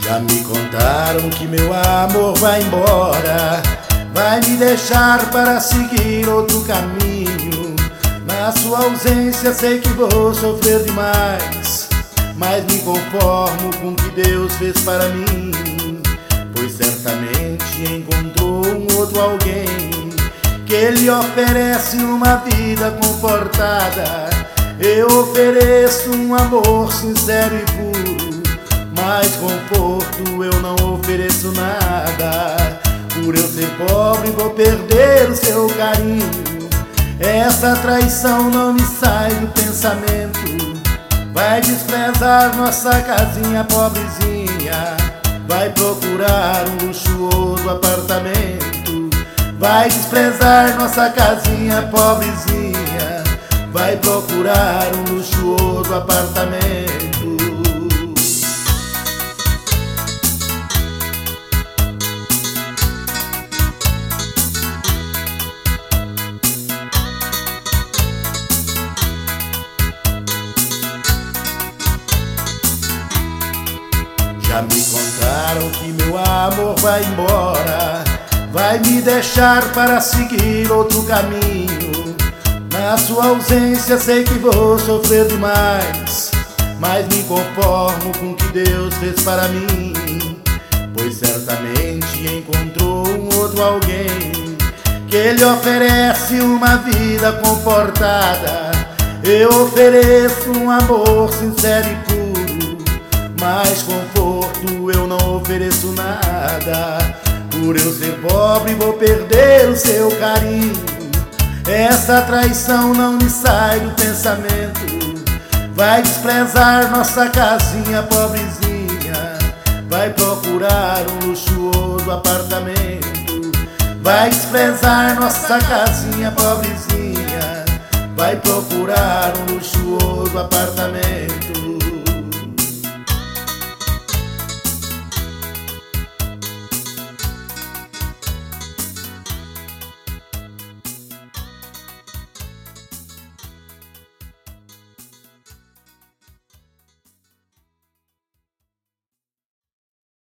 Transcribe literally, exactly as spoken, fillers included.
Já me contaram que meu amor vai embora, vai me deixar para seguir outro caminho. Na sua ausência sei que vou sofrer demais, mas me conformo com o que Deus fez para mim, pois certamente encontrou um outro alguém que lhe oferece uma vida confortada. Eu ofereço um amor sincero e puro, mas conforto eu não ofereço nada. Por eu ser pobre vou perder o seu carinho, essa traição não me sai do pensamento. Vai desprezar nossa casinha pobrezinha, vai procurar um luxuoso apartamento. Vai desprezar nossa casinha pobrezinha, vai procurar um luxuoso apartamento. Já me contaram que meu amor vai embora, vai me deixar para seguir outro caminho. Na sua ausência sei que vou sofrer demais, mas me conformo com o que Deus fez para mim, pois certamente encontrou um outro alguém que lhe oferece uma vida confortada. Eu ofereço um amor sincero e puro, mas conforto eu não ofereço nada. Por eu ser pobre vou perder o seu carinho, essa traição não me sai do pensamento. Vai desprezar nossa casinha pobrezinha, vai procurar um luxuoso apartamento. Vai desprezar nossa casinha pobrezinha, vai procurar um luxuoso apartamento.